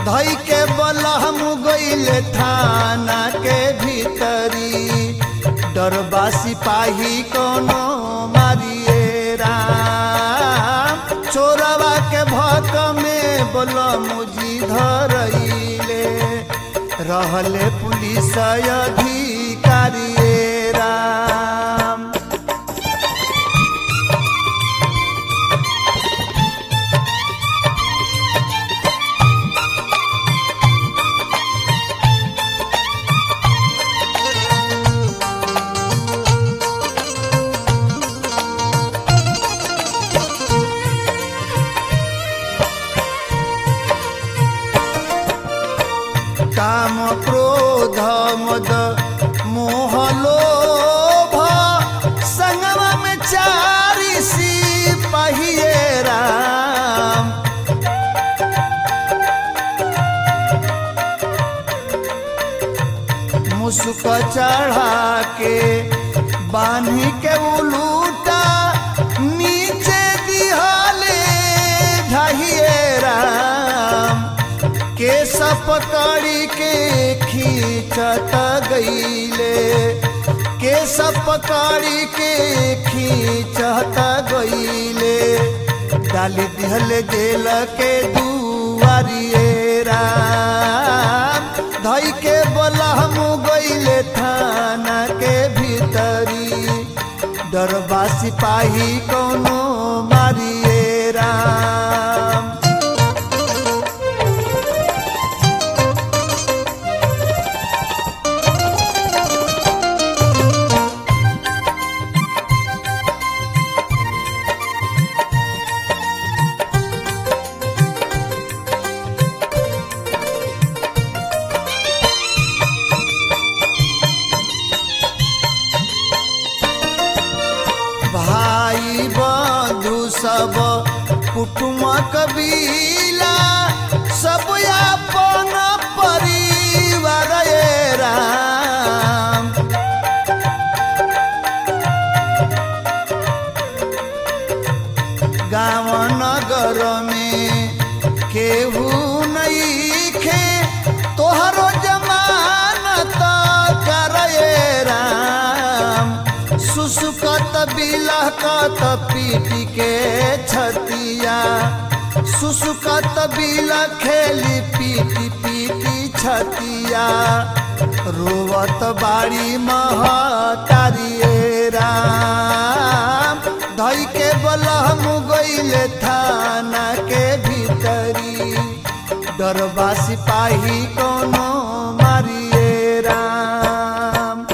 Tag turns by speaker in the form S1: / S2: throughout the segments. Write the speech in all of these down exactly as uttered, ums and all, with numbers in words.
S1: धई के बलहम गइले थाना के भीतरी डरबा सिपाही कोनो मारिए राम चोरवा के भक में बलम जी धरइले रहले पुलिस अधिकारी राम। काम क्रोध मद मोह लोभ संगमा में चारि सिपाहिए राम मुसुक चढ़ा के बांधी के उलूटा नीचे दिहले ढाहिए राम केस पकड़ी के खींचत गईले केस पकड़ी के खींचत गईले डाली दिहले जेल के दुआरिए राम धई के बलहम गईले थाना के भीतरी डरबा सिपाही कोनो मारिए राम। भाई बंधु सब कुटुम कबीला सब अपन परिवार राम गाँव नगर में केहू नहीं खे तोहरो जमानत करे राम सुसुकत बिलहकत पीटी के छतिया सुसुकत बिल खेली पीटी पीटी छतिया रोवत बाड़ी महतारिए राम धई के बलहम गइले थाना के भीतरी डरबा सिपाही कोनो मारिए राम।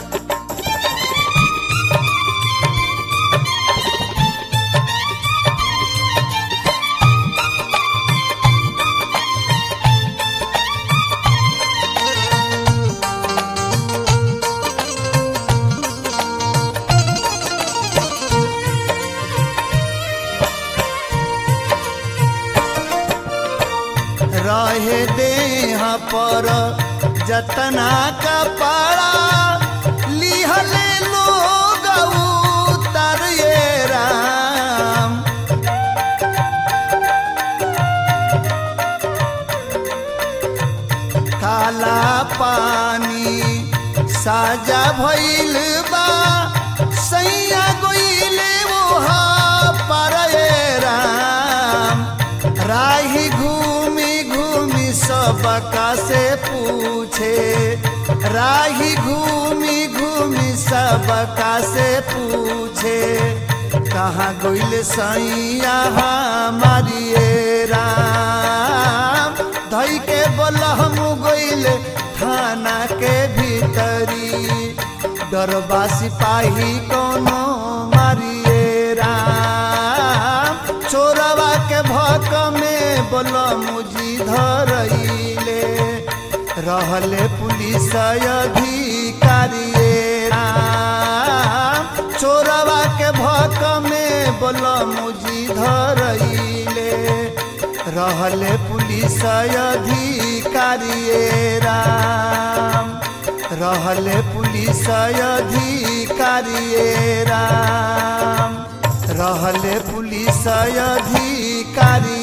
S1: रहे देह पर जतना का पारा लिहले लोग उतारिए राम काला पानी साजा भइल बा सैया गइले ओहा पारे राम राही घूमी सबका से पूछे राही घूमी घूमी सबका से पूछे कहाँ गइले सैया हमारिए राम धई के बलहम गइले थाना के भीतरी डरबा सिपाही कोनो मारिए राम चोरवा के भक में बलम जी धरइले रहले पुलिस अधिकारी राम चोरवा के भक में बलम जी धरइले रहले पुलिस अधिकारी राम रहले पुलिस अधिकारी राम रहले पुलिस अधिकारी